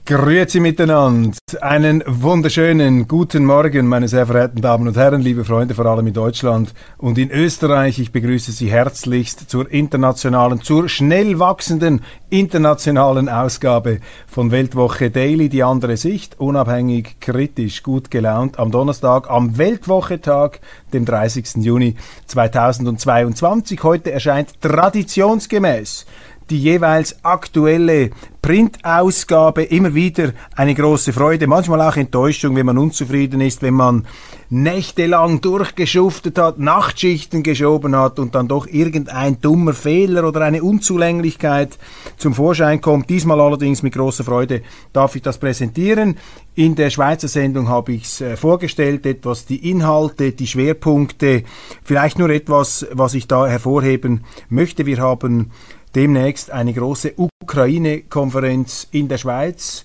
Grüezi miteinander. Einen wunderschönen guten Morgen, meine sehr verehrten Damen und Herren, liebe Freunde, vor allem in Deutschland und in Österreich. Ich begrüße Sie herzlichst zur schnell wachsenden internationalen Ausgabe von Weltwoche Daily, die andere Sicht, unabhängig, kritisch, gut gelaunt, am Donnerstag, am Weltwochetag, dem 30. Juni 2022. Heute erscheint traditionsgemäß die jeweils aktuelle Printausgabe, immer wieder eine große Freude, manchmal auch Enttäuschung, wenn man unzufrieden ist, wenn man nächtelang durchgeschuftet hat, Nachtschichten geschoben hat und dann doch irgendein dummer Fehler oder eine Unzulänglichkeit zum Vorschein kommt. Diesmal allerdings mit großer Freude darf ich das präsentieren. In der Schweizer Sendung habe ich es vorgestellt, etwas die Inhalte, die Schwerpunkte, vielleicht nur etwas, was ich da hervorheben möchte. Wir haben demnächst eine große Ukraine-Konferenz in der Schweiz.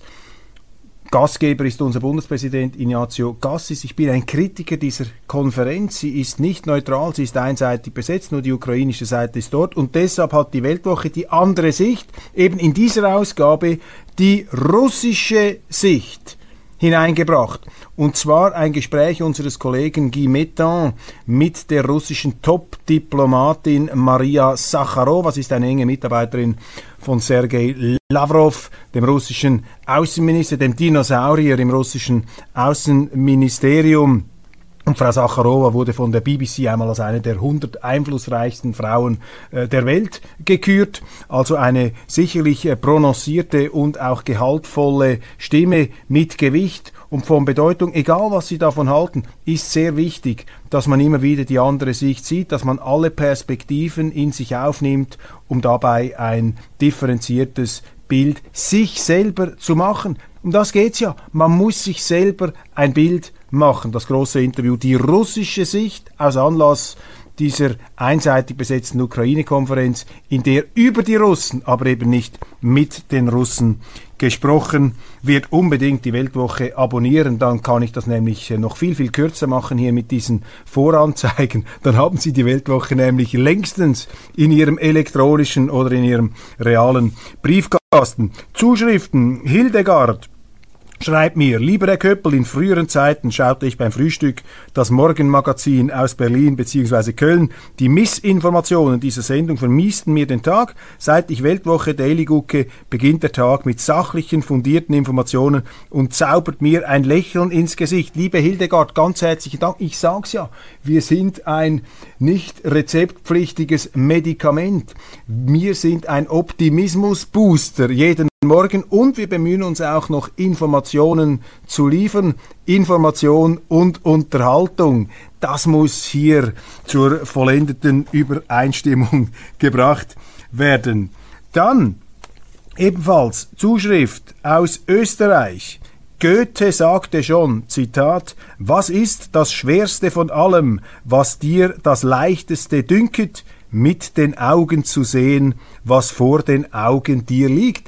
Gastgeber ist unser Bundespräsident Ignazio Cassis. Ich bin ein Kritiker dieser Konferenz. Sie ist nicht neutral, sie ist einseitig besetzt, nur die ukrainische Seite ist dort. Und deshalb hat die Weltwoche die andere Sicht, eben in dieser Ausgabe die russische Sicht hineingebracht. Und zwar ein Gespräch unseres Kollegen Guy Mettan mit der russischen Top-Diplomatin Maria Sacharowa. Sie ist eine enge Mitarbeiterin von Sergei Lavrov, dem russischen Außenminister, dem Dinosaurier im russischen Außenministerium. Und Frau Sacharowa wurde von der BBC einmal als eine der 100 einflussreichsten Frauen der Welt gekürt. Also eine sicherlich prononcierte und auch gehaltvolle Stimme mit Gewicht und von Bedeutung. Egal, was Sie davon halten, ist sehr wichtig, dass man immer wieder die andere Sicht sieht, dass man alle Perspektiven in sich aufnimmt, um dabei ein differenziertes Bild sich selber zu machen. Um das geht's ja. Man muss sich selber ein Bild machen. Das große Interview, die russische Sicht aus Anlass dieser einseitig besetzten Ukraine-Konferenz, in der über die Russen, aber eben nicht mit den Russen gesprochen wird. Unbedingt die Weltwoche abonnieren, dann kann ich das nämlich noch viel, viel kürzer machen hier mit diesen Voranzeigen. Dann haben Sie die Weltwoche nämlich längstens in Ihrem elektronischen oder in Ihrem realen Briefkasten. Zuschriften: Hildegard schreibt mir: Lieber Herr Köppel, in früheren Zeiten schaute ich beim Frühstück das Morgenmagazin aus Berlin bzw. Köln. Die Missinformationen dieser Sendung vermiesten mir den Tag. Seit ich Weltwoche Daily gucke, beginnt der Tag mit sachlichen, fundierten Informationen und zaubert mir ein Lächeln ins Gesicht. Liebe Hildegard, ganz herzlichen Dank. Ich sag's ja, wir sind ein nicht rezeptpflichtiges Medikament. Wir sind ein Optimismus-Booster jeden Morgen und wir bemühen uns auch noch Informationen zu liefern. Information und Unterhaltung, das muss hier zur vollendeten Übereinstimmung gebracht werden. Dann ebenfalls Zuschrift aus Österreich. Goethe sagte schon, Zitat: Was ist das Schwerste von allem, was dir das Leichteste dünket, mit den Augen zu sehen, was vor den Augen dir liegt?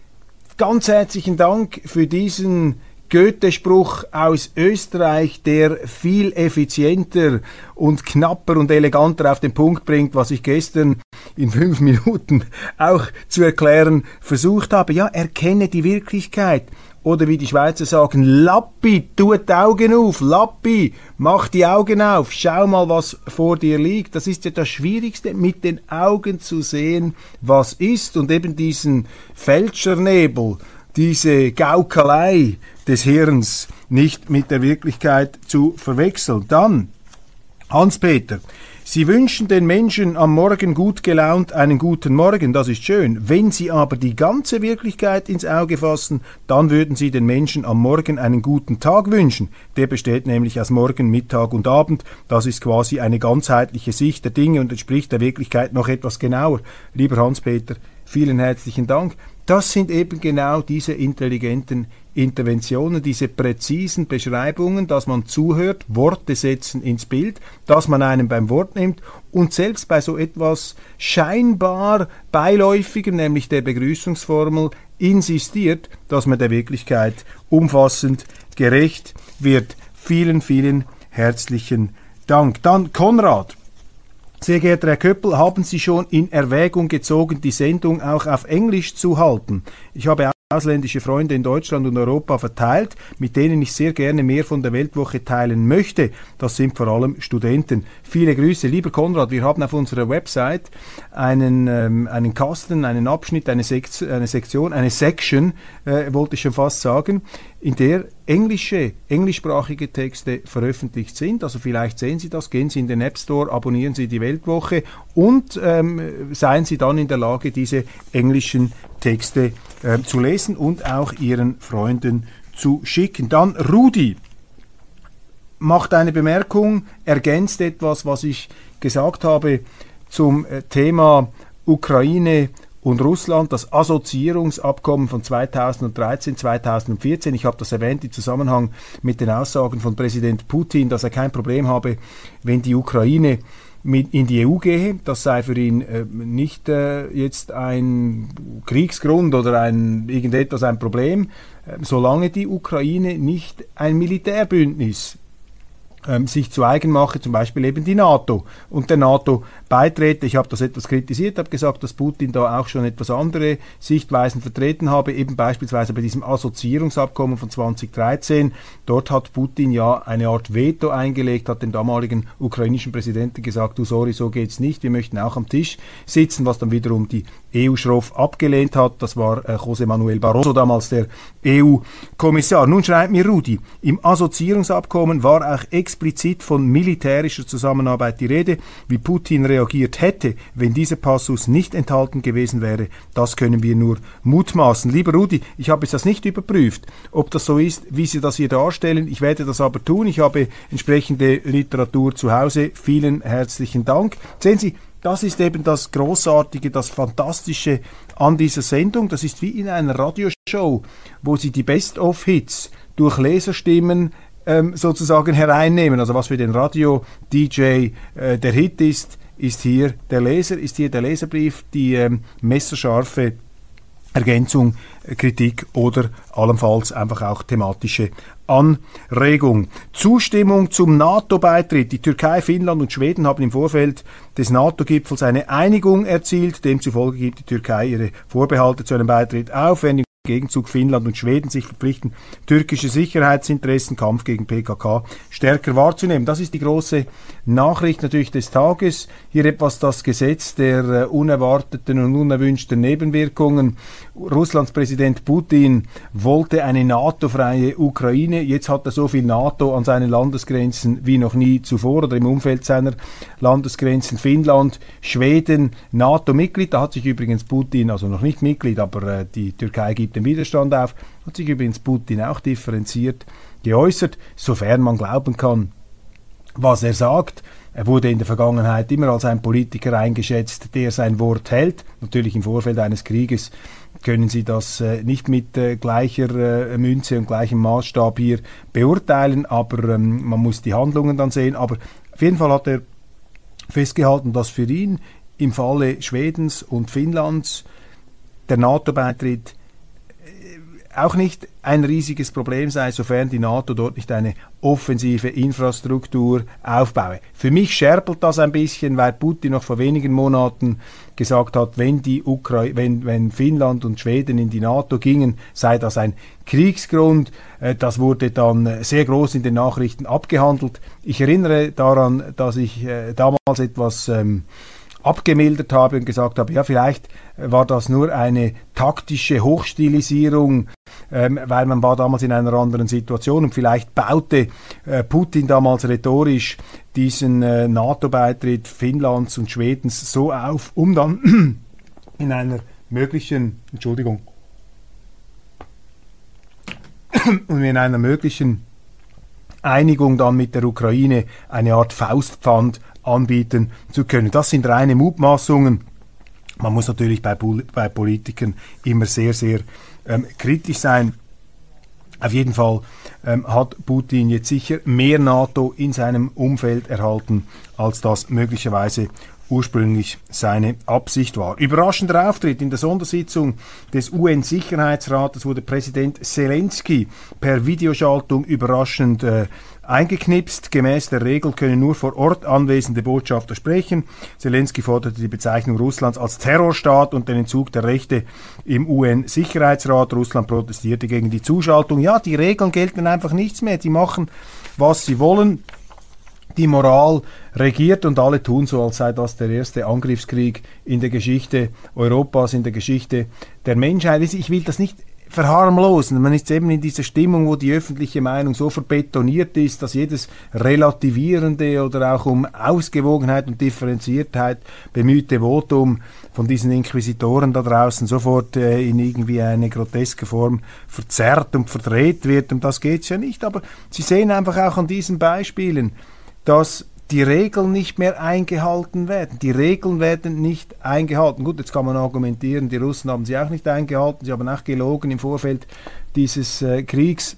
Ganz herzlichen Dank für diesen Goethe-Spruch aus Österreich, der viel effizienter und knapper und eleganter auf den Punkt bringt, was ich gestern in 5 Minuten auch zu erklären versucht habe. Ja, erkenne die Wirklichkeit. Oder wie die Schweizer sagen, Lappi, tu die Augen auf, Lappi, mach die Augen auf, schau mal, was vor dir liegt. Das ist ja das Schwierigste, mit den Augen zu sehen, was ist, und eben diesen Fälschernebel, diese Gaukelei des Hirns nicht mit der Wirklichkeit zu verwechseln. Dann Hans-Peter: Sie wünschen den Menschen am Morgen gut gelaunt einen guten Morgen, das ist schön. Wenn Sie aber die ganze Wirklichkeit ins Auge fassen, dann würden Sie den Menschen am Morgen einen guten Tag wünschen. Der besteht nämlich aus Morgen, Mittag und Abend. Das ist quasi eine ganzheitliche Sicht der Dinge und entspricht der Wirklichkeit noch etwas genauer. Lieber Hans-Peter, vielen herzlichen Dank. Das sind eben genau diese intelligenten Interventionen, diese präzisen Beschreibungen, dass man zuhört, Worte setzen ins Bild, dass man einen beim Wort nimmt und selbst bei so etwas scheinbar Beiläufigem, nämlich der Begrüßungsformel, insistiert, dass man der Wirklichkeit umfassend gerecht wird. Vielen, vielen herzlichen Dank. Dann Konrad: Sehr geehrter Herr Köppel, haben Sie schon in Erwägung gezogen, die Sendung auch auf Englisch zu halten? Ich habe ausländische Freunde in Deutschland und Europa verteilt, mit denen ich sehr gerne mehr von der Weltwoche teilen möchte. Das sind vor allem Studenten. Viele Grüße. Lieber Konrad, wir haben auf unserer Website einen Kasten, einen Abschnitt, eine Section, wollte ich schon fast sagen, in der englischsprachige Texte veröffentlicht sind. Also vielleicht sehen Sie das, gehen Sie in den App Store, abonnieren Sie die Weltwoche und seien Sie dann in der Lage, diese englischen Texte zu lesen und auch Ihren Freunden zu schicken. Dann Rudi macht eine Bemerkung, ergänzt etwas, was ich gesagt habe zum Thema Ukraine und Russland, das Assoziierungsabkommen von 2013, 2014. Ich habe das erwähnt im Zusammenhang mit den Aussagen von Präsident Putin, dass er kein Problem habe, wenn die Ukraine in die EU gehe. Das sei für ihn nicht jetzt ein Kriegsgrund oder ein Problem, solange die Ukraine nicht ein Militärbündnis sich zu eigen mache, zum Beispiel eben die NATO und der NATO beitrete. Ich habe das etwas kritisiert, habe gesagt, dass Putin da auch schon etwas andere Sichtweisen vertreten habe, eben beispielsweise bei diesem Assoziierungsabkommen von 2013. Dort hat Putin ja eine Art Veto eingelegt, hat dem damaligen ukrainischen Präsidenten gesagt, du sorry, so geht's nicht, wir möchten auch am Tisch sitzen, was dann wiederum die EU schroff abgelehnt hat. Das war José Manuel Barroso, damals der EU-Kommissar. Nun schreibt mir Rudi, im Assoziierungsabkommen war auch explizit von militärischer Zusammenarbeit die Rede. Wie Putin reagiert hätte, wenn dieser Passus nicht enthalten gewesen wäre, das können wir nur mutmaßen. Lieber Rudi, ich habe jetzt das nicht überprüft, ob das so ist, wie Sie das hier darstellen. Ich werde das aber tun. Ich habe entsprechende Literatur zu Hause. Vielen herzlichen Dank. Sehen Sie, das ist eben das Großartige, das Fantastische an dieser Sendung. Das ist wie in einer Radioshow, wo Sie die Best-of-Hits durch Leserstimmen sozusagen hereinnehmen. Also was für den Radio-DJ der Hit ist hier der Leser, ist hier der Leserbrief, die messerscharfe Ergänzung, Kritik oder allenfalls einfach auch thematische Anregung. Zustimmung zum NATO-Beitritt. Die Türkei, Finnland und Schweden haben im Vorfeld des NATO-Gipfels eine Einigung erzielt. Demzufolge gibt die Türkei ihre Vorbehalte zu einem Beitritt auf, wenn im Gegenzug Finnland und Schweden sich verpflichten, türkische Sicherheitsinteressen, Kampf gegen PKK stärker wahrzunehmen. Das ist die große Nachricht natürlich des Tages. Hier etwas das Gesetz der unerwarteten und unerwünschten Nebenwirkungen. Russlands Präsident Putin wollte eine NATO-freie Ukraine. Jetzt hat er so viel NATO an seinen Landesgrenzen wie noch nie zuvor oder im Umfeld seiner Landesgrenzen. Finnland, Schweden, NATO-Mitglied. Da hat sich übrigens Putin, also noch nicht Mitglied, aber die Türkei gibt den Widerstand auf, hat sich übrigens Putin auch differenziert geäußert, sofern man glauben kann, was er sagt. Er wurde in der Vergangenheit immer als ein Politiker eingeschätzt, der sein Wort hält. Natürlich im Vorfeld eines Krieges können Sie das nicht mit gleicher Münze und gleichem Maßstab hier beurteilen, aber man muss die Handlungen dann sehen. Aber auf jeden Fall hat er festgehalten, dass für ihn im Falle Schwedens und Finnlands der NATO-Beitritt auch nicht ein riesiges Problem sei, sofern die NATO dort nicht eine offensive Infrastruktur aufbaue. Für mich scherpelt das ein bisschen, weil Putin noch vor wenigen Monaten gesagt hat, wenn Finnland und Schweden in die NATO gingen, sei das ein Kriegsgrund. Das wurde dann sehr groß in den Nachrichten abgehandelt. Ich erinnere daran, dass ich damals etwas abgemildert habe und gesagt habe, ja, vielleicht war das nur eine taktische Hochstilisierung, weil man war damals in einer anderen Situation und vielleicht baute Putin damals rhetorisch diesen NATO-Beitritt Finnlands und Schwedens so auf, um dann in einer möglichen, Einigung dann mit der Ukraine eine Art Faustpfand anbieten zu können. Das sind reine Mutmaßungen. Man muss natürlich bei Politikern immer sehr, sehr kritisch sein. Auf jeden Fall hat Putin jetzt sicher mehr NATO in seinem Umfeld erhalten, als das möglicherweise ursprünglich seine Absicht war. Überraschender Auftritt in der Sondersitzung des UN-Sicherheitsrates wurde Präsident Zelensky per Videoschaltung überraschend eingeknipst. Gemäß der Regel können nur vor Ort anwesende Botschafter sprechen. Zelensky forderte die Bezeichnung Russlands als Terrorstaat und den Entzug der Rechte im UN-Sicherheitsrat. Russland protestierte gegen die Zuschaltung. Ja, die Regeln gelten einfach nichts mehr. Die machen, was sie wollen. Die Moral regiert und alle tun so, als sei das der erste Angriffskrieg in der Geschichte Europas, in der Geschichte der Menschheit. Ich will das nicht verharmlosen. Man ist eben in dieser Stimmung, wo die öffentliche Meinung so verbetoniert ist, dass jedes relativierende oder auch um Ausgewogenheit und Differenziertheit bemühte Votum von diesen Inquisitoren da draußen sofort in irgendwie eine groteske Form verzerrt und verdreht wird. Um das geht es ja nicht. Aber Sie sehen einfach auch an diesen Beispielen, dass die Regeln nicht mehr eingehalten werden. Die Regeln werden nicht eingehalten. Gut, jetzt kann man argumentieren, die Russen haben sie auch nicht eingehalten, sie haben auch gelogen im Vorfeld dieses Kriegs.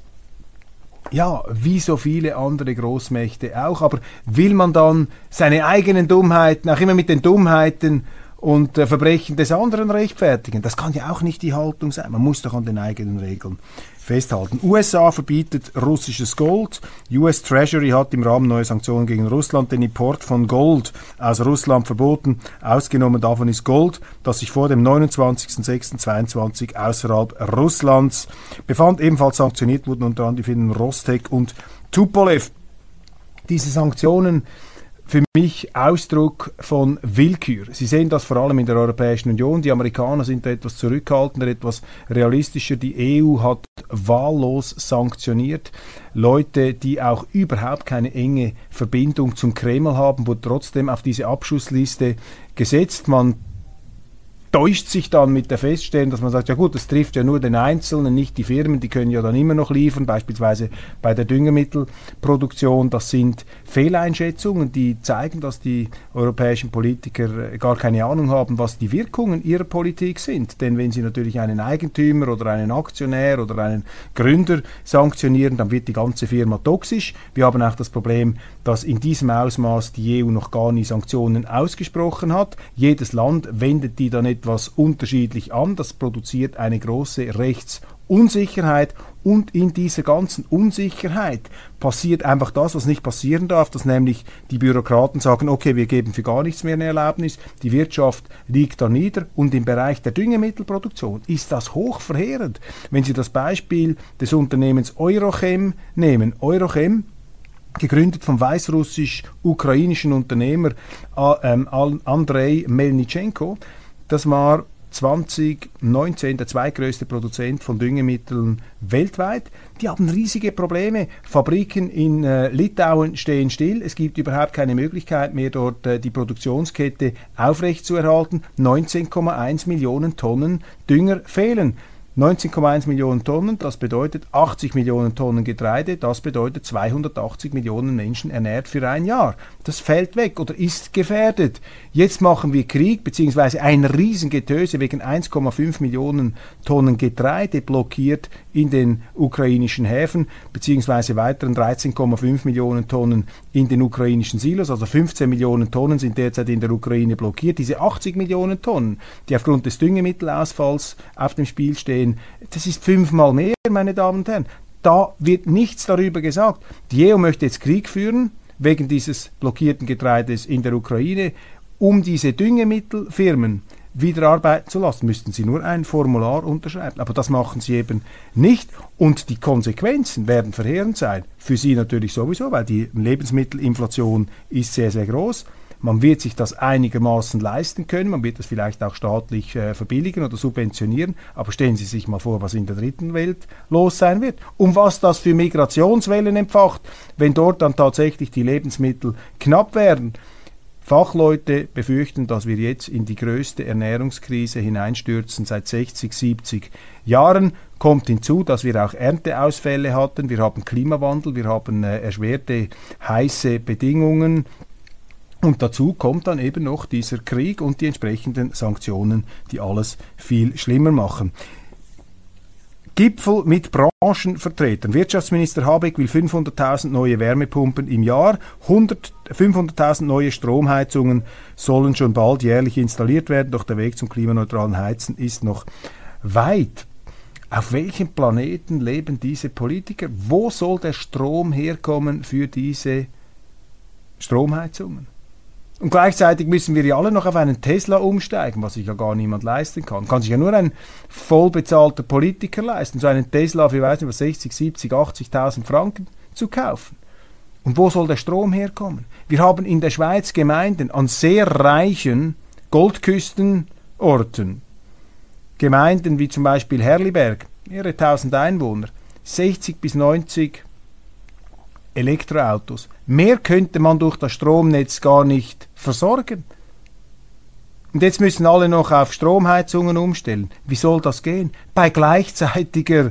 Ja, wie so viele andere Großmächte auch. Aber will man dann seine eigenen Dummheiten, auch immer mit den Dummheiten und Verbrechen des anderen rechtfertigen? Das kann ja auch nicht die Haltung sein. Man muss doch an den eigenen Regeln festhalten. USA verbietet russisches Gold. US Treasury hat im Rahmen neuer Sanktionen gegen Russland den Import von Gold aus Russland verboten. Ausgenommen davon ist Gold, das sich vor dem 29.06.22 außerhalb Russlands befand. Ebenfalls sanktioniert wurden unter anderem die Firmen Rostek und Tupolev. Diese Sanktionen für mich Ausdruck von Willkür. Sie sehen das vor allem in der Europäischen Union. Die Amerikaner sind da etwas zurückhaltender, etwas realistischer. Die EU hat wahllos sanktioniert. Leute, die auch überhaupt keine enge Verbindung zum Kreml haben, wurden trotzdem auf diese Abschussliste gesetzt. Man täuscht sich dann mit der Feststellung, dass man sagt, ja gut, das trifft ja nur den Einzelnen, nicht die Firmen, die können ja dann immer noch liefern, beispielsweise bei der Düngemittelproduktion. Das sind Fehleinschätzungen, die zeigen, dass die europäischen Politiker gar keine Ahnung haben, was die Wirkungen ihrer Politik sind. Denn wenn sie natürlich einen Eigentümer oder einen Aktionär oder einen Gründer sanktionieren, dann wird die ganze Firma toxisch. Wir haben auch das Problem, dass in diesem Ausmaß die EU noch gar nie Sanktionen ausgesprochen hat. Jedes Land wendet die dann etwas unterschiedlich an. Das produziert eine große Rechtsunsicherheit und in dieser ganzen Unsicherheit passiert einfach das, was nicht passieren darf, dass nämlich die Bürokraten sagen, okay, wir geben für gar nichts mehr eine Erlaubnis, die Wirtschaft liegt da nieder und im Bereich der Düngemittelproduktion ist das hochverheerend. Wenn Sie das Beispiel des Unternehmens Eurochem nehmen, Eurochem, gegründet vom weißrussisch-ukrainischen Unternehmer Andrei Melnitschenko. Das war 2019 der zweitgrößte Produzent von Düngemitteln weltweit. Die haben riesige Probleme. Fabriken in Litauen stehen still. Es gibt überhaupt keine Möglichkeit mehr, dort die Produktionskette aufrechtzuerhalten. 19,1 Millionen Tonnen Dünger fehlen. 19,1 Millionen Tonnen, das bedeutet 80 Millionen Tonnen Getreide, das bedeutet 280 Millionen Menschen ernährt für ein Jahr. Das fällt weg oder ist gefährdet. Jetzt machen wir Krieg, beziehungsweise ein Riesengetöse wegen 1,5 Millionen Tonnen Getreide blockiert in den ukrainischen Häfen, beziehungsweise weiteren 13,5 Millionen Tonnen in den ukrainischen Silos, also 15 Millionen Tonnen sind derzeit in der Ukraine blockiert. Diese 80 Millionen Tonnen, die aufgrund des Düngemittelausfalls auf dem Spiel stehen, das ist 5-mal mehr, meine Damen und Herren. Da wird nichts darüber gesagt. Die EU möchte jetzt Krieg führen, wegen dieses blockierten Getreides in der Ukraine, um diese Düngemittelfirmen wieder arbeiten zu lassen, müssten sie nur ein Formular unterschreiben. Aber das machen sie eben nicht. Und die Konsequenzen werden verheerend sein. Für sie natürlich sowieso, weil die Lebensmittelinflation ist sehr, sehr groß. Man wird sich das einigermaßen leisten können, man wird das vielleicht auch staatlich verbilligen oder subventionieren, aber stellen Sie sich mal vor, was in der dritten Welt los sein wird und was das für Migrationswellen entfacht, wenn dort dann tatsächlich die Lebensmittel knapp werden. Fachleute befürchten, dass wir jetzt in die größte Ernährungskrise hineinstürzen seit 60, 70 Jahren. Kommt hinzu, dass wir auch Ernteausfälle hatten, wir haben Klimawandel, wir haben erschwerte, heiße Bedingungen. Und dazu kommt dann eben noch dieser Krieg und die entsprechenden Sanktionen, die alles viel schlimmer machen. Gipfel mit Branchenvertretern. Wirtschaftsminister Habeck will 500.000 neue Wärmepumpen im Jahr. 500.000 neue Stromheizungen sollen schon bald jährlich installiert werden. Doch der Weg zum klimaneutralen Heizen ist noch weit. Auf welchem Planeten leben diese Politiker? Wo soll der Strom herkommen für diese Stromheizungen? Und gleichzeitig müssen wir ja alle noch auf einen Tesla umsteigen, was sich ja gar niemand leisten kann. Kann sich ja nur ein vollbezahlter Politiker leisten, so einen Tesla für, weiß nicht was, 60, 70, 80.000 Franken zu kaufen. Und wo soll der Strom herkommen? Wir haben in der Schweiz Gemeinden an sehr reichen Goldküstenorten, Gemeinden wie zum Beispiel Herliberg, mehrere tausend Einwohner, 60 bis 90 Elektroautos. Mehr könnte man durch das Stromnetz gar nicht versorgen. Und jetzt müssen alle noch auf Stromheizungen umstellen. Wie soll das gehen? Bei gleichzeitiger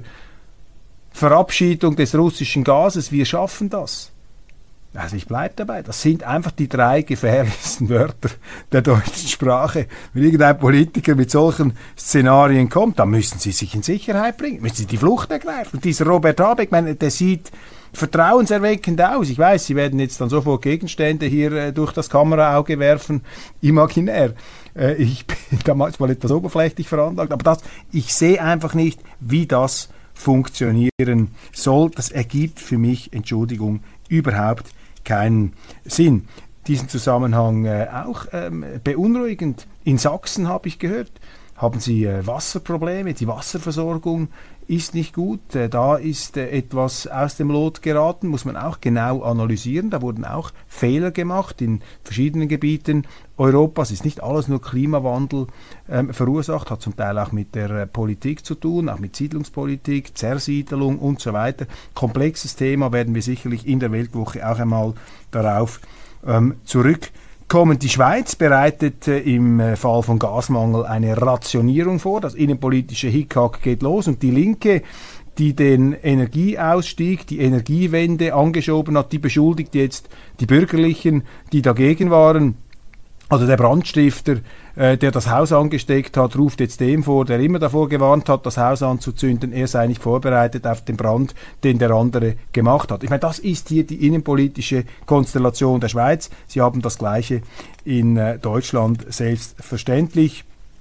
Verabschiedung des russischen Gases, wir schaffen das. Also ich bleibe dabei, das sind einfach die 3 gefährlichsten Wörter der deutschen Sprache. Wenn irgendein Politiker mit solchen Szenarien kommt, dann müssen sie sich in Sicherheit bringen, müssen sie die Flucht ergreifen. Und dieser Robert Habeck, der sieht vertrauenserweckend aus. Ich weiß, Sie werden jetzt dann sofort Gegenstände hier durch das Kameraauge werfen, imaginär. Ich bin da manchmal etwas oberflächlich veranlagt, aber ich sehe einfach nicht, wie das funktionieren soll. Das ergibt für mich, Entschuldigung, überhaupt keinen Sinn. Diesen Zusammenhang auch beunruhigend. In Sachsen habe ich gehört, haben sie Wasserprobleme, die Wasserversorgung ist nicht gut, da ist etwas aus dem Lot geraten, muss man auch genau analysieren, da wurden auch Fehler gemacht in verschiedenen Gebieten Europas, ist nicht alles nur Klimawandel verursacht, hat zum Teil auch mit der Politik zu tun, auch mit Siedlungspolitik, Zersiedelung und so weiter. Komplexes Thema, werden wir sicherlich in der Weltwoche auch einmal darauf zurückkommen. Die Schweiz bereitet im Fall von Gasmangel eine Rationierung vor. Das innenpolitische Hickhack geht los und die Linke, die den Energieausstieg, die Energiewende angeschoben hat, die beschuldigt jetzt die Bürgerlichen, die dagegen waren. Also der Brandstifter, der das Haus angesteckt hat, ruft jetzt dem vor, der immer davor gewarnt hat, das Haus anzuzünden, er sei nicht vorbereitet auf den Brand, den der andere gemacht hat. Ich meine, das ist hier die innenpolitische Konstellation der Schweiz. Sie haben das Gleiche in Deutschland selbstverständlich.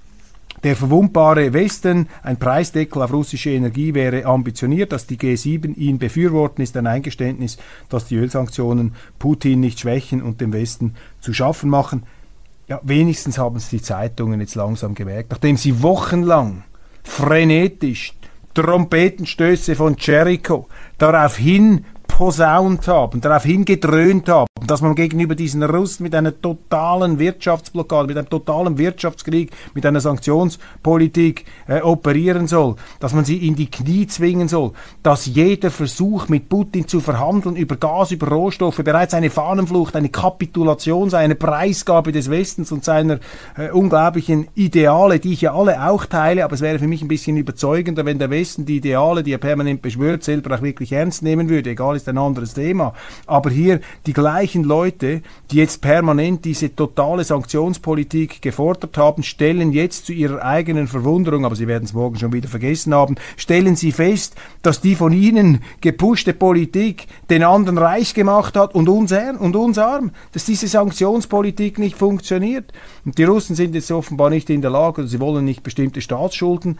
Der verwundbare Westen, ein Preisdeckel auf russische Energie wäre ambitioniert, dass die G7 ihn befürworten, ist ein Eingeständnis, dass die Ölsanktionen Putin nicht schwächen und dem Westen zu schaffen machen. Ja, wenigstens haben es die Zeitungen jetzt langsam gemerkt, nachdem sie wochenlang frenetisch Trompetenstöße von Jericho darauf hin posaunt haben, darauf hingedröhnt haben, dass man gegenüber diesen Russen mit einer totalen Wirtschaftsblockade, mit einem totalen Wirtschaftskrieg, mit einer Sanktionspolitik operieren soll, dass man sie in die Knie zwingen soll, dass jeder Versuch mit Putin zu verhandeln über Gas, über Rohstoffe bereits eine Fahnenflucht, eine Kapitulation sei, eine Preisgabe des Westens und seiner unglaublichen Ideale, die ich ja alle auch teile, aber es wäre für mich ein bisschen überzeugender, wenn der Westen die Ideale, die er permanent beschwört, selber auch wirklich ernst nehmen würde. Egal, ist ein anderes Thema. Aber hier die gleichen Leute, die jetzt permanent diese totale Sanktionspolitik gefordert haben, stellen jetzt zu ihrer eigenen Verwunderung, aber sie werden es morgen schon wieder vergessen haben, stellen sie fest, dass die von ihnen gepushte Politik den anderen reich gemacht hat und uns arm, dass diese Sanktionspolitik nicht funktioniert. Und die Russen sind jetzt offenbar nicht in der Lage, oder sie wollen nicht bestimmte Staatsschulden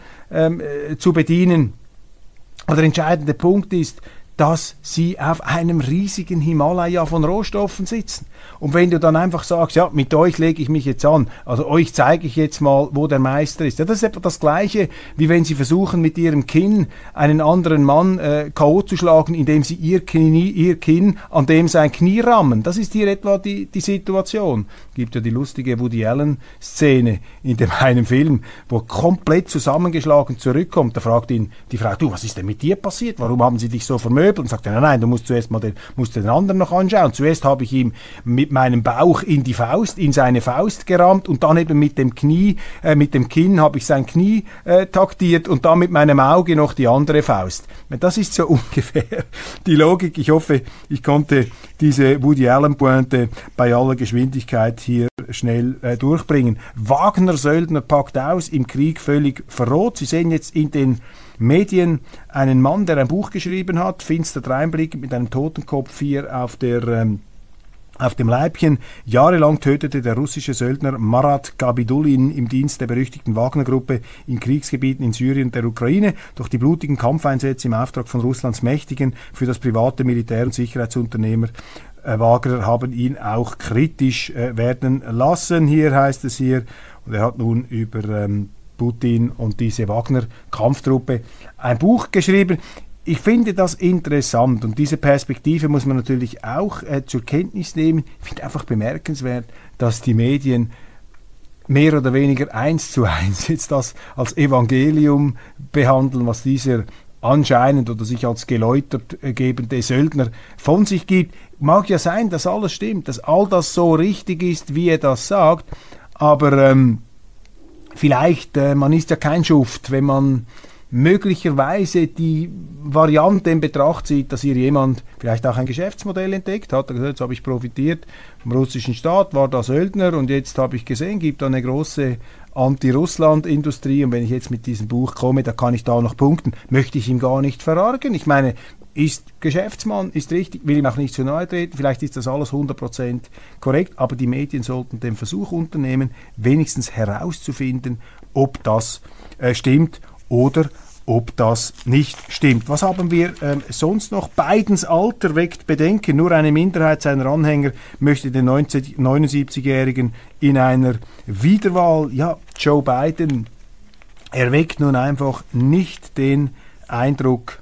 zu bedienen. Aber der entscheidende Punkt ist, dass sie auf einem riesigen Himalaya von Rohstoffen sitzen. Und wenn du dann einfach sagst, ja, mit euch lege ich mich jetzt an, also euch zeige ich jetzt mal, wo der Meister ist. Ja, das ist etwa das Gleiche, wie wenn sie versuchen, mit ihrem Kinn einen anderen Mann K.O. zu schlagen, indem sie ihr Kinn an dem sein Knie rammen. Das ist hier etwa die Situation. Gibt ja die lustige Woody Allen-Szene in dem einen Film, wo komplett zusammengeschlagen zurückkommt. Da fragt ihn die Frau, du, was ist denn mit dir passiert? Warum haben sie dich so vermöbelt? Und sagt er, nein, du musst zuerst mal den anderen noch anschauen. Zuerst habe ich ihm mit meinem Bauch in seine Faust gerammt und dann eben mit dem Kinn habe ich sein Knie taktiert und dann mit meinem Auge noch die andere Faust. Das ist so ungefähr die Logik. Ich hoffe, ich konnte diese Woody Allen-Pointe bei aller Geschwindigkeit hier schnell durchbringen. Wagner-Söldner packt aus, im Krieg völlig verroht. Sie sehen jetzt in den Medien einen Mann, der ein Buch geschrieben hat, finster dreinblickend mit einem Totenkopf hier auf der auf dem Leibchen. Jahrelang tötete der russische Söldner Marat Gabidulin im Dienst der berüchtigten Wagner-Gruppe in Kriegsgebieten in Syrien und der Ukraine. Doch die blutigen Kampfeinsätze im Auftrag von Russlands Mächtigen für das private Militär- und Sicherheitsunternehmer Wagner haben ihn auch kritisch werden lassen. Hier heißt es hier, und er hat nun über Putin und diese Wagner-Kampftruppe ein Buch geschrieben. Ich finde das interessant und diese Perspektive muss man natürlich auch zur Kenntnis nehmen. Ich finde einfach bemerkenswert, dass die Medien mehr oder weniger 1:1 jetzt das als Evangelium behandeln, was dieser anscheinend oder sich als geläutert gebende Söldner von sich gibt. Mag ja sein, dass alles stimmt, dass all das so richtig ist, wie er das sagt, aber vielleicht, man ist ja kein Schuft, wenn man möglicherweise die Variante in Betracht zieht, dass hier jemand vielleicht auch ein Geschäftsmodell entdeckt hat. Jetzt habe ich profitiert vom russischen Staat, war da Söldner und jetzt habe ich gesehen, gibt da eine große Anti-Russland-Industrie und wenn ich jetzt mit diesem Buch komme, da kann ich da noch punkten, möchte ich ihm gar nicht verargen. Ich meine, ist Geschäftsmann, ist richtig, will ihm auch nicht zu nahe treten, vielleicht ist das alles 100% korrekt, aber die Medien sollten den Versuch unternehmen, wenigstens herauszufinden, ob das stimmt oder ob das nicht stimmt. Was haben wir sonst noch? Bidens Alter weckt Bedenken. Nur eine Minderheit seiner Anhänger möchte den 79-Jährigen in einer Wiederwahl. Ja, Joe Biden erweckt nun einfach nicht den Eindruck,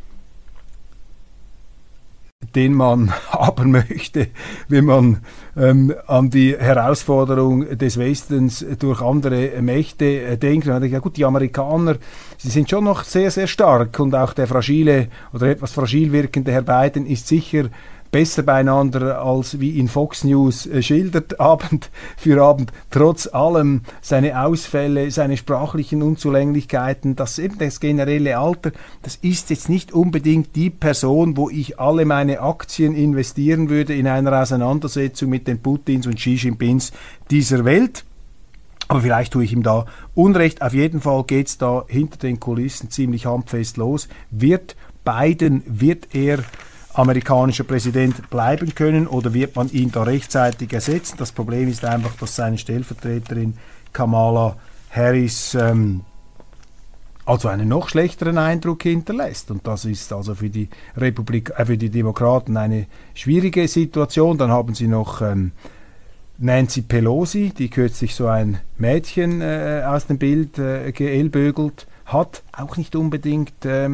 den man haben möchte, wenn man an die Herausforderung des Westens durch andere Mächte denkt. Und ja gut, die Amerikaner, sie sind schon noch sehr, sehr stark und auch der fragile oder etwas fragil wirkende Herr Biden ist sicher besser beieinander, als wie ihn Fox News schildert, Abend für Abend. Trotz allem seine Ausfälle, seine sprachlichen Unzulänglichkeiten, das generelle Alter, das ist jetzt nicht unbedingt die Person, wo ich alle meine Aktien investieren würde in einer Auseinandersetzung mit den Putins und Xi Jinpings dieser Welt. Aber vielleicht tue ich ihm da Unrecht. Auf jeden Fall geht es da hinter den Kulissen ziemlich handfest los. Wird er amerikanischer Präsident bleiben können oder wird man ihn da rechtzeitig ersetzen? Das Problem ist einfach, dass seine Stellvertreterin Kamala Harris also einen noch schlechteren Eindruck hinterlässt. Und das ist also für die Demokraten eine schwierige Situation. Dann haben sie noch Nancy Pelosi, die kürzlich so ein Mädchen aus dem Bild geellbögelt hat. Auch nicht unbedingt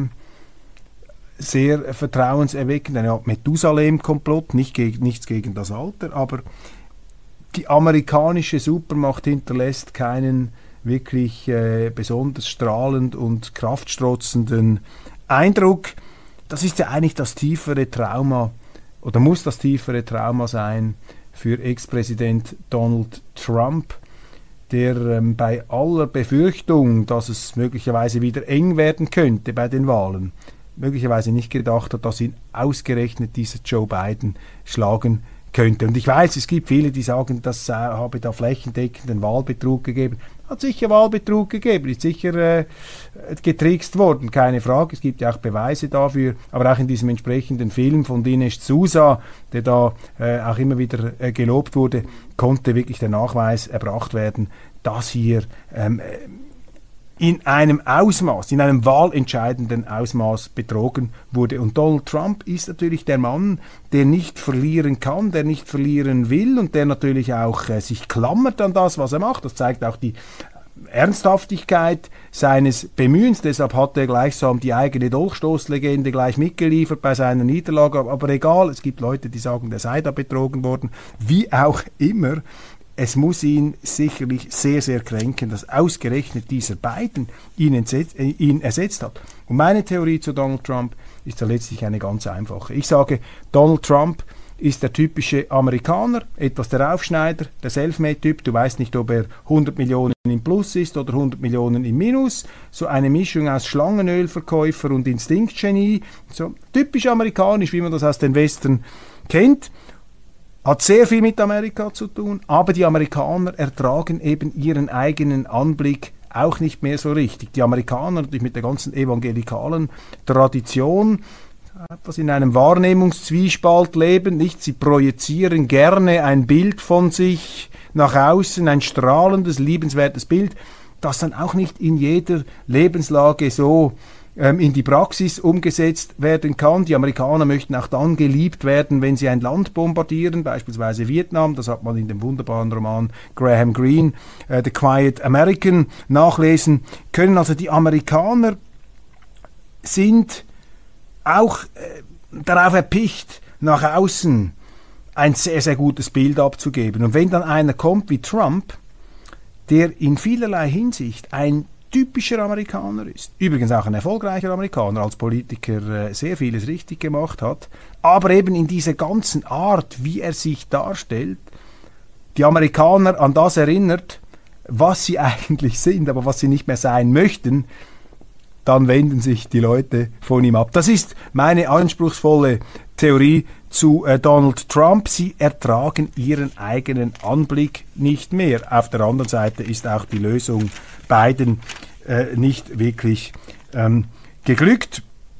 sehr vertrauenserweckend, eine Art Methusalem-Komplott, nichts gegen das Alter, aber die amerikanische Supermacht hinterlässt keinen wirklich besonders strahlend und kraftstrotzenden Eindruck. Das ist ja eigentlich das tiefere Trauma, oder muss das tiefere Trauma sein für Ex-Präsident Donald Trump, der bei aller Befürchtung, dass es möglicherweise wieder eng werden könnte bei den Wahlen, möglicherweise nicht gedacht hat, dass ihn ausgerechnet dieser Joe Biden schlagen könnte. Und ich weiß, es gibt viele, die sagen, das habe da flächendeckenden Wahlbetrug gegeben. Hat sicher Wahlbetrug gegeben, ist sicher getrickst worden, keine Frage. Es gibt ja auch Beweise dafür, aber auch in diesem entsprechenden Film von Dinesh D'Souza, der da auch immer wieder gelobt wurde, konnte wirklich der Nachweis erbracht werden, dass hier in einem Ausmaß, in einem wahlentscheidenden Ausmaß betrogen wurde. Und Donald Trump ist natürlich der Mann, der nicht verlieren kann, der nicht verlieren will und der natürlich auch sich klammert an das, was er macht. Das zeigt auch die Ernsthaftigkeit seines Bemühens. Deshalb hat er gleichsam die eigene Dolchstoßlegende gleich mitgeliefert bei seiner Niederlage. Aber egal, es gibt Leute, die sagen, der sei da betrogen worden. Wie auch immer, es muss ihn sicherlich sehr, sehr kränken, dass ausgerechnet dieser Biden ihn ersetzt hat. Und meine Theorie zu Donald Trump ist ja letztlich eine ganz einfache. Ich sage, Donald Trump ist der typische Amerikaner, etwas der Aufschneider, der Selfmade-Typ. Du weißt nicht, ob er 100 Millionen im Plus ist oder 100 Millionen im Minus. So eine Mischung aus Schlangenölverkäufer und Instinktgenie. So typisch amerikanisch, wie man das aus den Western kennt. Hat sehr viel mit Amerika zu tun, aber die Amerikaner ertragen eben ihren eigenen Anblick auch nicht mehr so richtig. Die Amerikaner natürlich mit der ganzen evangelikalen Tradition, etwas in einem Wahrnehmungszwiespalt leben, nicht? Sie projizieren gerne ein Bild von sich nach außen, ein strahlendes, liebenswertes Bild, das dann auch nicht in jeder Lebenslage so in die Praxis umgesetzt werden kann. Die Amerikaner möchten auch dann geliebt werden, wenn sie ein Land bombardieren, beispielsweise Vietnam. Das hat man in dem wunderbaren Roman Graham Greene, The Quiet American, nachlesen können. Also die Amerikaner sind auch darauf erpicht, nach außen ein sehr, sehr gutes Bild abzugeben. Und wenn dann einer kommt wie Trump, der in vielerlei Hinsicht ein typischer Amerikaner ist, übrigens auch ein erfolgreicher Amerikaner, als Politiker sehr vieles richtig gemacht hat, aber eben in dieser ganzen Art, wie er sich darstellt, die Amerikaner an das erinnert, was sie eigentlich sind, aber was sie nicht mehr sein möchten, dann wenden sich die Leute von ihm ab. Das ist meine anspruchsvolle Theorie zu Donald Trump. Sie ertragen ihren eigenen Anblick nicht mehr. Auf der anderen Seite ist auch die Lösung Biden nicht wirklich geglückt.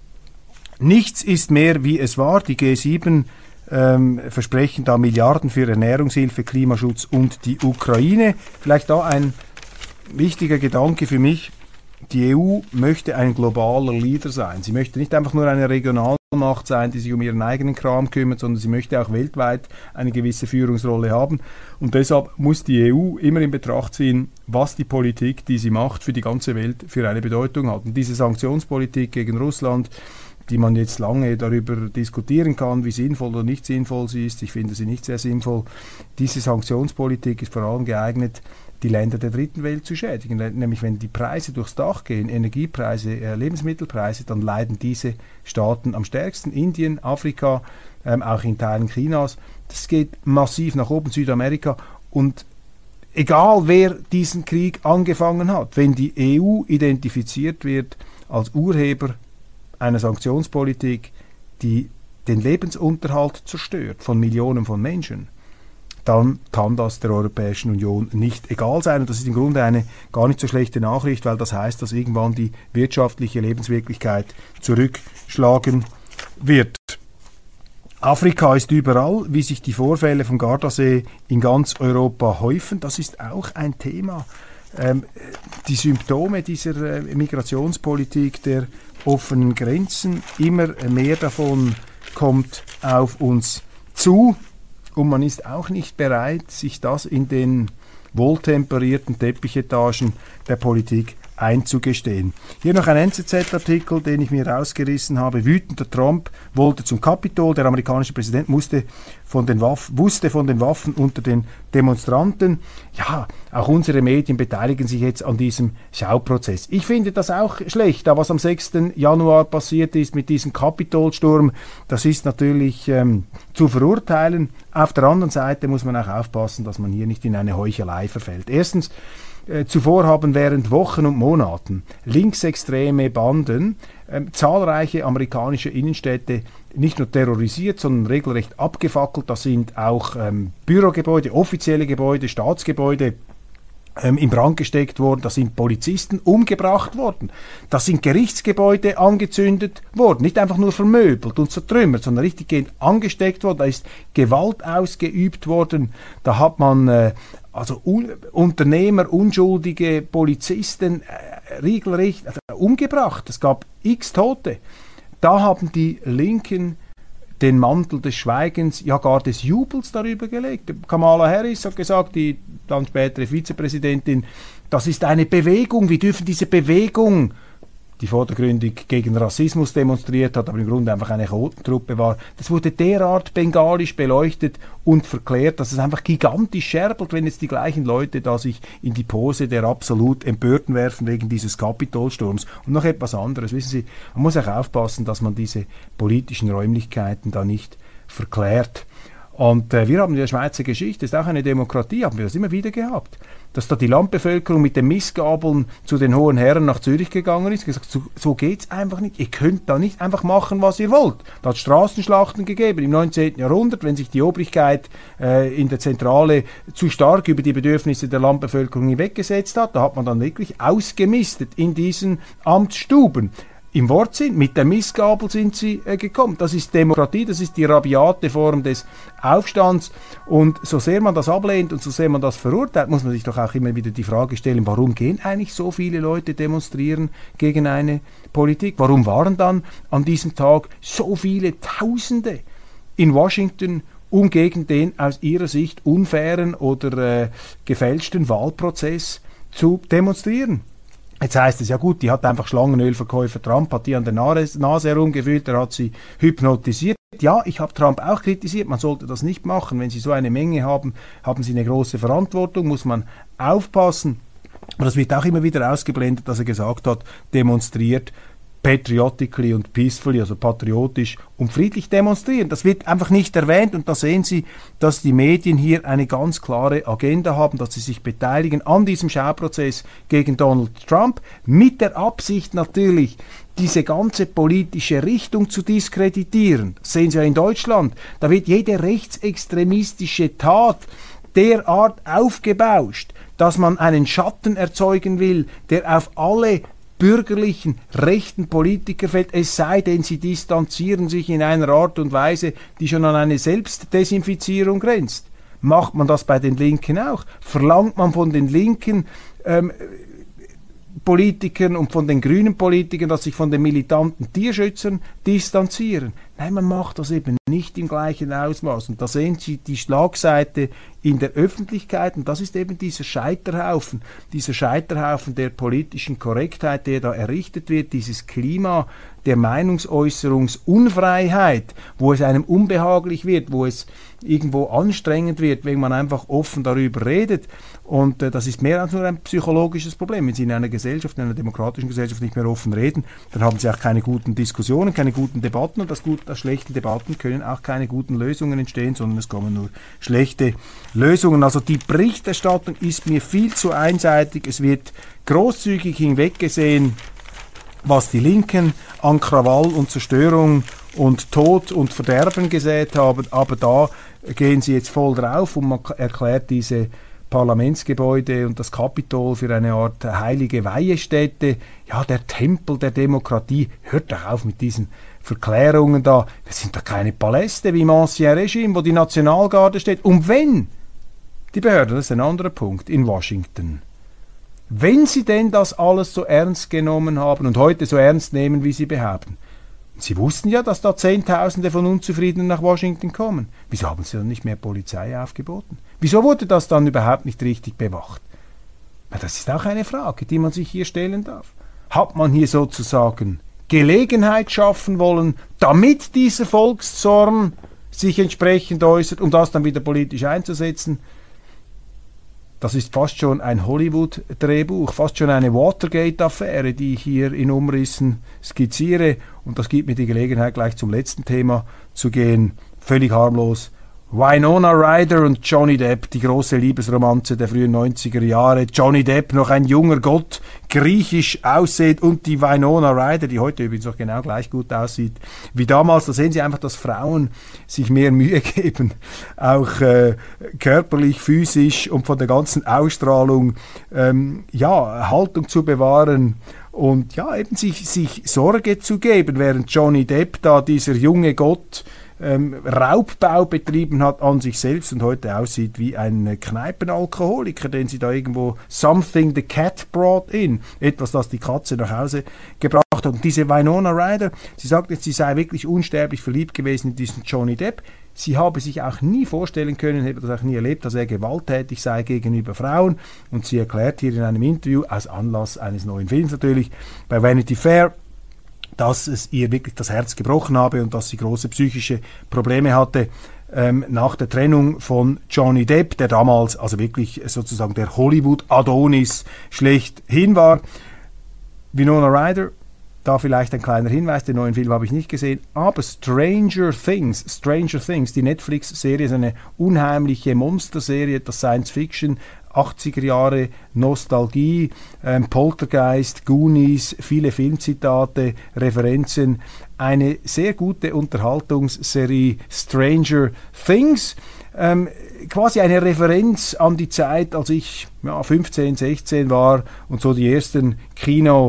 Nichts ist mehr, wie es war. Die G7 versprechen da Milliarden für Ernährungshilfe, Klimaschutz und die Ukraine. Vielleicht da ein wichtiger Gedanke für mich. Die EU möchte ein globaler Leader sein. Sie möchte nicht einfach nur eine Regionalmacht sein, die sich um ihren eigenen Kram kümmert, sondern sie möchte auch weltweit eine gewisse Führungsrolle haben. Und deshalb muss die EU immer in Betracht ziehen, was die Politik, die sie macht, für die ganze Welt für eine Bedeutung hat. Und diese Sanktionspolitik gegen Russland, die man jetzt lange darüber diskutieren kann, wie sinnvoll oder nicht sinnvoll sie ist, ich finde sie nicht sehr sinnvoll, diese Sanktionspolitik ist vor allem geeignet, die Länder der dritten Welt zu schädigen. Nämlich wenn die Preise durchs Dach gehen, Energiepreise, Lebensmittelpreise, dann leiden diese Staaten am stärksten. Indien, Afrika, auch in Teilen Chinas. Das geht massiv nach oben, Südamerika. Und egal wer diesen Krieg angefangen hat, wenn die EU identifiziert wird als Urheber einer Sanktionspolitik, die den Lebensunterhalt zerstört von Millionen von Menschen, dann kann das der Europäischen Union nicht egal sein. Und das ist im Grunde eine gar nicht so schlechte Nachricht, weil das heißt, dass irgendwann die wirtschaftliche Lebenswirklichkeit zurückschlagen wird. Afrika ist überall, wie sich die Vorfälle vom Gardasee in ganz Europa häufen. Das ist auch ein Thema. Die Symptome dieser Migrationspolitik der offenen Grenzen, immer mehr davon kommt auf uns zu. Und man ist auch nicht bereit, sich das in den wohltemperierten Teppichetagen der Politik einzugestehen. Hier noch ein NZZ-Artikel, den ich mir rausgerissen habe. Wütender Trump wollte zum Kapitol. Der amerikanische Präsident wusste von den Waffen unter den Demonstranten. Ja, auch unsere Medien beteiligen sich jetzt an diesem Schauprozess. Ich finde das auch schlecht, aber was am 6. Januar passiert ist mit diesem Kapitolsturm, das ist natürlich zu verurteilen. Auf der anderen Seite muss man auch aufpassen, dass man hier nicht in eine Heuchelei verfällt. Erstens, zuvor haben während Wochen und Monaten linksextreme Banden zahlreiche amerikanische Innenstädte nicht nur terrorisiert, sondern regelrecht abgefackelt. Da sind auch Bürogebäude, offizielle Gebäude, Staatsgebäude in Brand gesteckt worden, da sind Polizisten umgebracht worden, da sind Gerichtsgebäude angezündet worden, nicht einfach nur vermöbelt und zertrümmert, sondern richtiggehend angesteckt worden, da ist Gewalt ausgeübt worden, da hat man Unternehmer, unschuldige Polizisten regelrecht umgebracht, es gab x Tote. Da haben die Linken den Mantel des Schweigens, ja gar des Jubels darüber gelegt. Kamala Harris hat gesagt, die dann spätere Vizepräsidentin, das ist eine Bewegung, wir dürfen diese Bewegung, die vordergründig gegen Rassismus demonstriert hat, aber im Grunde einfach eine Chotentruppe war, das wurde derart bengalisch beleuchtet und verklärt, dass es einfach gigantisch scherbelt, wenn jetzt die gleichen Leute da sich in die Pose der absolut Empörten werfen wegen dieses Kapitolsturms. Und noch etwas anderes, wissen Sie, man muss auch aufpassen, dass man diese politischen Räumlichkeiten da nicht verklärt. Und wir haben in der Schweizer Geschichte, ist auch eine Demokratie, haben wir das immer wieder gehabt, dass da die Landbevölkerung mit den Missgabeln zu den hohen Herren nach Zürich gegangen ist, gesagt, so geht's einfach nicht. Ihr könnt da nicht einfach machen, was ihr wollt. Da hat es Straßenschlachten gegeben im 19. Jahrhundert, wenn sich die Obrigkeit in der Zentrale zu stark über die Bedürfnisse der Landbevölkerung hinweggesetzt hat, da hat man dann wirklich ausgemistet in diesen Amtsstuben. im Wort sind. Mit der Missgabel sind sie gekommen. Das ist Demokratie, das ist die rabiate Form des Aufstands. Und so sehr man das ablehnt und so sehr man das verurteilt, muss man sich doch auch immer wieder die Frage stellen, warum gehen eigentlich so viele Leute demonstrieren gegen eine Politik? Warum waren dann an diesem Tag so viele Tausende in Washington, um gegen den aus ihrer Sicht unfairen oder gefälschten Wahlprozess zu demonstrieren? Jetzt heißt es ja gut, die hat einfach Schlangenölverkäufer Trump, hat die an der Nase herumgefühlt, er hat sie hypnotisiert. Ja, ich habe Trump auch kritisiert, man sollte das nicht machen. Wenn Sie so eine Menge haben, haben Sie eine große Verantwortung, muss man aufpassen. Aber das wird auch immer wieder ausgeblendet, dass er gesagt hat, demonstriert patriotically und peacefully, also patriotisch und friedlich demonstrieren. Das wird einfach nicht erwähnt und da sehen Sie, dass die Medien hier eine ganz klare Agenda haben, dass sie sich beteiligen an diesem Schauprozess gegen Donald Trump, mit der Absicht natürlich, diese ganze politische Richtung zu diskreditieren. Das sehen Sie ja in Deutschland. Da wird jede rechtsextremistische Tat derart aufgebauscht, dass man einen Schatten erzeugen will, der auf alle bürgerlichen, rechten Politiker fällt, es sei denn, sie distanzieren sich in einer Art und Weise, die schon an eine Selbstdesinfizierung grenzt. Macht man das bei den Linken auch? Verlangt man von den Linken Politikern und von den grünen Politikern, dass sich von den militanten Tierschützern distanzieren? Nein, man macht das eben nicht im gleichen Ausmaß. Und da sehen Sie die Schlagseite in der Öffentlichkeit und das ist eben dieser Scheiterhaufen der politischen Korrektheit, der da errichtet wird, dieses Klima der Meinungsäußerungsunfreiheit, wo es einem unbehaglich wird, wo es irgendwo anstrengend wird, wenn man einfach offen darüber redet. Und das ist mehr als nur ein psychologisches Problem. Wenn Sie in einer Gesellschaft, in einer demokratischen Gesellschaft nicht mehr offen reden, dann haben Sie auch keine guten Diskussionen, keine guten Debatten und aus schlechten Debatten können auch keine guten Lösungen entstehen, sondern es kommen nur schlechte Lösungen. Also die Berichterstattung ist mir viel zu einseitig. Es wird großzügig hinweggesehen, was die Linken an Krawall und Zerstörung und Tod und Verderben gesät haben, aber da gehen sie jetzt voll drauf und man erklärt diese Parlamentsgebäude und das Kapitol für eine Art heilige Weihestätte. Ja, der Tempel der Demokratie. Hört doch auf mit diesen Verklärungen da. Das sind doch keine Paläste wie im Ancien Regime, wo die Nationalgarde steht. Und wenn die Behörden, das ist ein anderer Punkt, in Washington, wenn sie denn das alles so ernst genommen haben und heute so ernst nehmen, wie sie behaupten, sie wussten ja, dass da Zehntausende von Unzufriedenen nach Washington kommen. Wieso haben sie dann nicht mehr Polizei aufgeboten? Wieso wurde das dann überhaupt nicht richtig bewacht? Na, das ist auch eine Frage, die man sich hier stellen darf. Hat man hier sozusagen Gelegenheit schaffen wollen, damit dieser Volkszorn sich entsprechend äußert, um das dann wieder politisch einzusetzen? Das ist fast schon ein Hollywood-Drehbuch, fast schon eine Watergate-Affäre, die ich hier in Umrissen skizziere. Und das gibt mir die Gelegenheit, gleich zum letzten Thema zu gehen. Völlig harmlos. Winona Ryder und Johnny Depp, die große Liebesromanze der frühen 90er Jahre. Johnny Depp, noch ein junger Gott, griechisch aussieht, und die Winona Ryder, die heute übrigens noch genau gleich gut aussieht wie damals. Da sehen Sie einfach, dass Frauen sich mehr Mühe geben, auch körperlich, physisch und von der ganzen Ausstrahlung Haltung zu bewahren und ja, eben sich Sorge zu geben, während Johnny Depp da, dieser junge Gott, Raubbau betrieben hat an sich selbst und heute aussieht wie ein Kneipenalkoholiker, den sie da irgendwo something the cat brought in, etwas, das die Katze nach Hause gebracht hat. Und diese Winona Ryder, sie sagt jetzt, sie sei wirklich unsterblich verliebt gewesen in diesen Johnny Depp. Sie habe sich auch nie vorstellen können, hätte das auch nie erlebt, dass er gewalttätig sei gegenüber Frauen. Und sie erklärt hier in einem Interview, aus Anlass eines neuen Films natürlich, bei Vanity Fair, dass es ihr wirklich das Herz gebrochen habe und dass sie große psychische Probleme hatte nach der Trennung von Johnny Depp, der damals also wirklich sozusagen der Hollywood-Adonis schlechthin war. Winona Ryder, da vielleicht ein kleiner Hinweis, den neuen Film habe ich nicht gesehen, aber Stranger Things, die Netflix-Serie ist eine unheimliche Monsterserie, das Science-Fiction, 80er Jahre Nostalgie, Poltergeist, Goonies, viele Filmzitate, Referenzen, eine sehr gute Unterhaltungsserie Stranger Things, quasi eine Referenz an die Zeit, als ich 15, 16 war und so die ersten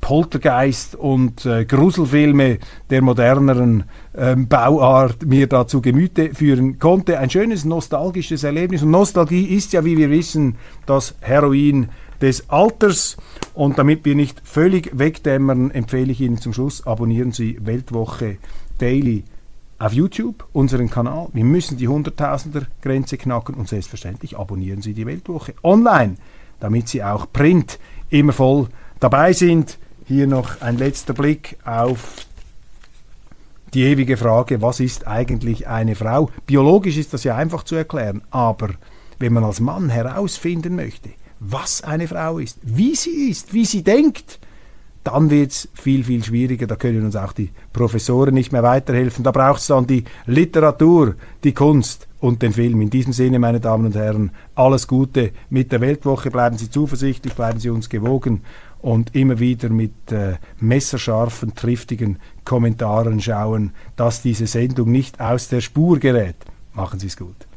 Poltergeist und Gruselfilme der moderneren Bauart mir da zu Gemüte führen konnte. Ein schönes nostalgisches Erlebnis. Und Nostalgie ist ja, wie wir wissen, das Heroin des Alters. Und damit wir nicht völlig wegdämmern, empfehle ich Ihnen zum Schluss, abonnieren Sie Weltwoche Daily auf YouTube, unseren Kanal. Wir müssen die 100.000er-Grenze knacken und selbstverständlich abonnieren Sie die Weltwoche online, damit Sie auch Print immer voll dabei sind. Hier noch ein letzter Blick auf die ewige Frage, was ist eigentlich eine Frau? Biologisch ist das ja einfach zu erklären, aber wenn man als Mann herausfinden möchte, was eine Frau ist, wie sie denkt, dann wird es viel, viel schwieriger. Da können uns auch die Professoren nicht mehr weiterhelfen. Da braucht es dann die Literatur, die Kunst und den Film. In diesem Sinne, meine Damen und Herren, alles Gute mit der Weltwoche. Bleiben Sie zuversichtlich, bleiben Sie uns gewogen und immer wieder mit messerscharfen, triftigen Kommentaren schauen, dass diese Sendung nicht aus der Spur gerät. Machen Sie es gut.